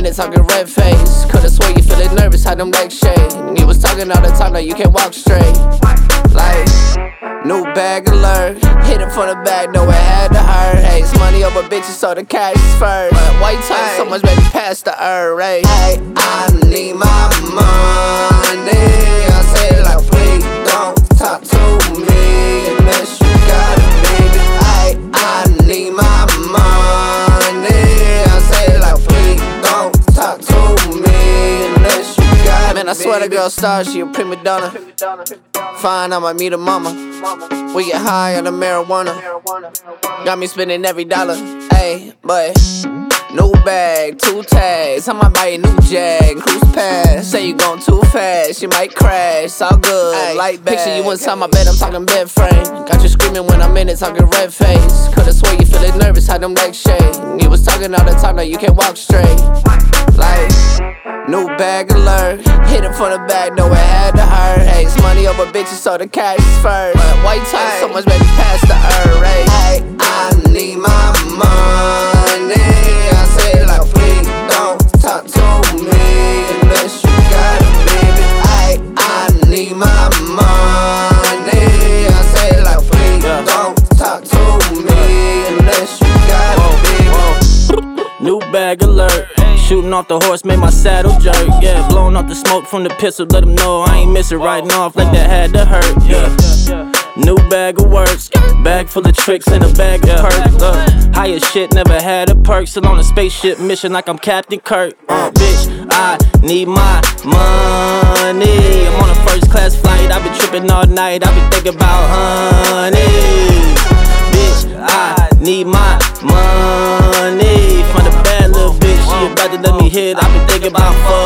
minute talking red face. Could've swore you feeling nervous, had them legs shake. You was talking all the time, now you can't walk straight. Like, new bag alert. Hit it from the back, know it had to hurt. Hey, it's money over bitches, so the cash is first. White tie, so much baby past the earth, right? Hey, I need my money. I say like, please don't talk to me unless you got it, baby. Hey, I need my money. I say like, please don't talk to me unless you got it. Man, I swear the girl star, she a prima donna. Fine, I might meet her mama. We get high on the marijuana. Got me spending every dollar. Ayy, but new bag, 2 tags. I might buy a new Jag, cruise past. Say you going too fast, you might crash. It's all good, ay, light bag. Picture you inside my bed, I'm talking bed frame. Got you screaming when I'm in it, talking red face. Could've swore you feeling nervous, had them legs shake. You was talking all the time, now you can't walk straight. Like, new bag alert. Hit it from the back, know it had to hurt. Hey, it's money over bitches, so the cash is first. White tie, so much baby past the earth, right? Hey, I need my money. I say like, please don't talk to me unless you got it, baby. Hey, I need my money. I say like, please don't talk to me unless you got it, baby. New bag alert. Shooting off the horse made my saddle jerk, yeah. Blowing off the smoke from the pistol, let them know I ain't miss it. Riding off like that had to hurt, yeah. New bag of words, bag full of tricks and a bag of perks. High as shit, never had a perk. Still on a spaceship mission like I'm Captain Kirk. Bitch, I need my money. I'm on a first class flight, I've been tripping all night. I've been thinking about honey. Bitch, I need my money. From the bad little bitch, she about to let me hit. I've been thinking about fuck.